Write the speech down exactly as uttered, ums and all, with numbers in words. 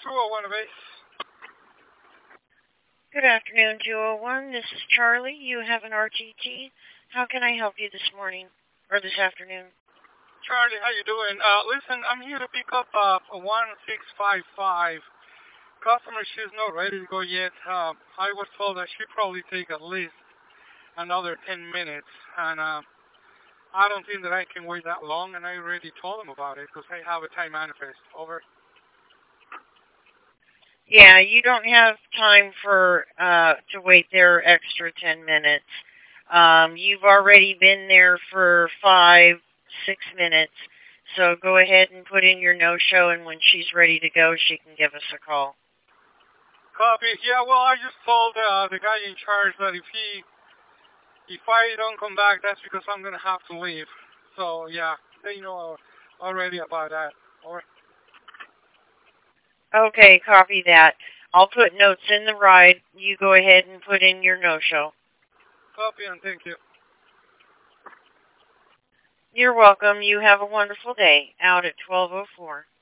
two oh one base. Good afternoon, two oh one. This is Charlie. You have an R T T. How can I help you this morning or this afternoon? Charlie, how you doing? Uh, listen, I'm here to pick up uh, a one six five five. Customer, she's not ready to go yet. Uh, I was told that she probably take at least another ten minutes, and uh, I don't think that I can wait that long. And I already told them about it because I have a time manifest. Over. Yeah, you don't have time for uh, to wait their extra ten minutes. Um, you've already been there for five, six minutes. So go ahead and put in your no-show, and when she's ready to go, she can give us a call. Copy. Yeah, well, I just told uh, the guy in charge that if he, if I don't come back, that's because I'm gonna have to leave. So yeah, they know already about that. Over. Okay, copy that. I'll put notes in the ride. You go ahead and put in your no-show. Copy and thank you. You're welcome. You have a wonderful day. Out at twelve oh four.